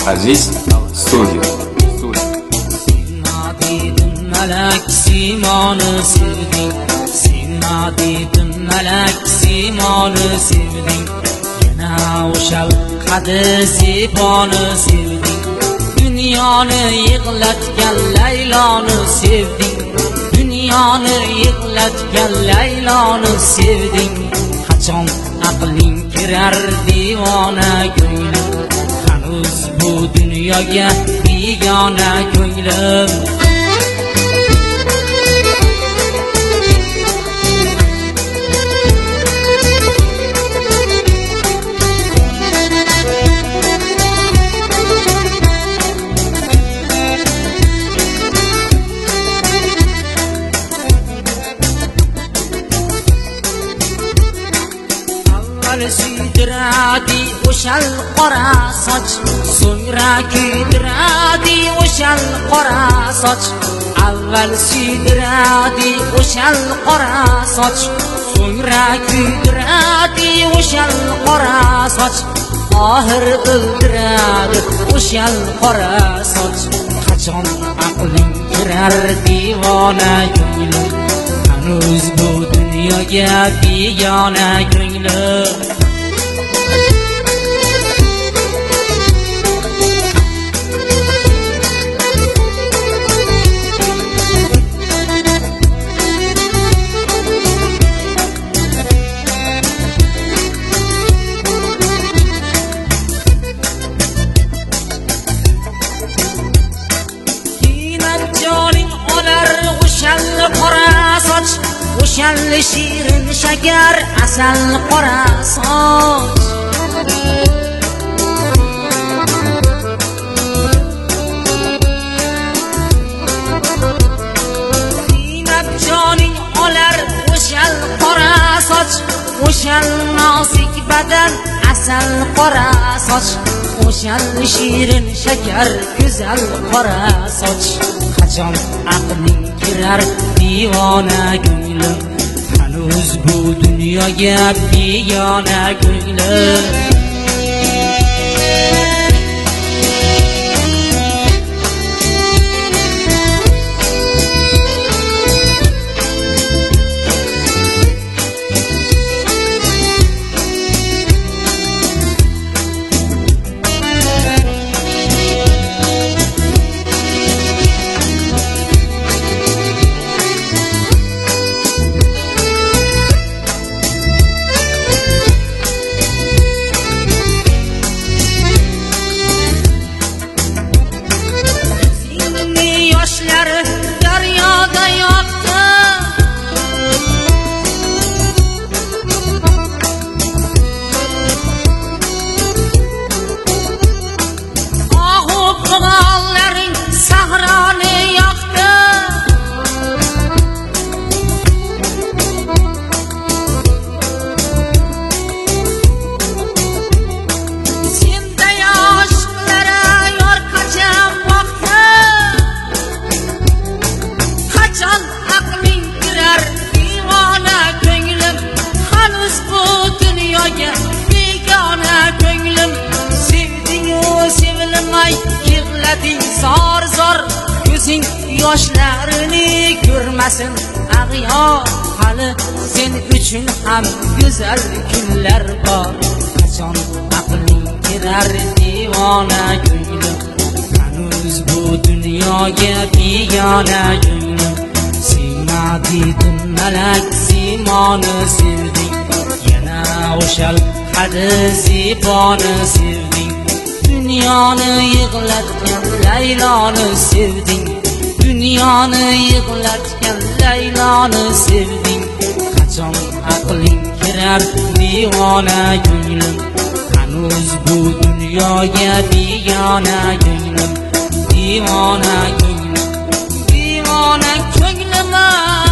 Aziz Studio. Sevmadim melek simonu sevdin, sevmadim melek simonu sevdin. Yana o'shal qadi zibonu sevdin, dünyoni yig'latgan Layloni sevdin, dünyoni yig'latgan Layloni sevdin. Qachon aqling kirar divona ko'nglim, hanuz bu dunyoga begona ko'nglim. Suydiradi o'shal qora soch, so'ngra kuydiradi o'shal qora soch. Avval suydiradi o'shal qora soch, so'ngra kuydiradi o'shal qora soch. Oxir o'ldiradi o'shal qora soch. Qachon aqling kirar divona ko'nglim, hanuz bu dunyoga begona ko'nglim. O'shal shirin shakar asal qora soch. Qiynab joning olar o'shal qora soch, o'shal nozik badan asal qora soch. O'shal shirin shakar go'zal qora soch. Qachon aqling kirar divona ko'nglim, hanuz bu dunyoga begona ko'nglim. Daryoda yoqdi, ohu qog'ollaring sahroni yoqdi. Senda yoshlara yor qachon boqdi, qachon aqling kirar divona ko'nglim, hanuz bu dunyoga begona ko'nglim. Sevding-u sevilmay yig'lading zor zor, ko'zing yoshlarini ko'rmasin ag'yor. Hali sen uchun ham go'zal kunlar bor. Qachon aqling kirar divona ko'nglim, hanuz bu dunyoga begona ko'nglim. Sevmadim melek simoni sevding, yana o'shal qadi ziboni sevding. Dunyoni yig'latgan Layloni sevding, dunyoni yig'latgan Layloni sevding. Qachon aqling kirar divona ko'nglim, hanuz bu dunyoga begona ko'nglim. Divona ko'nglim, divona ko'nglim.